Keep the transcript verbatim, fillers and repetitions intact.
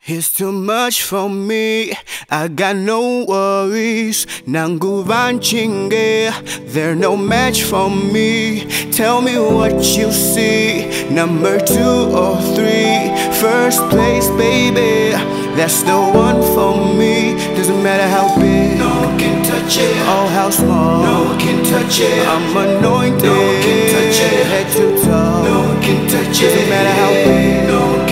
It's too much for me, I got no worries. Nanguvan chinge, they're no match for me. Tell me what you see, number two or three. First place, baby, that's the one for me. Doesn't matter how big, no one can touch it. Or how small, no one can touch it. I'm anointed, no one can touch it. head to toe, no one can touch it. Doesn't matter how big, no one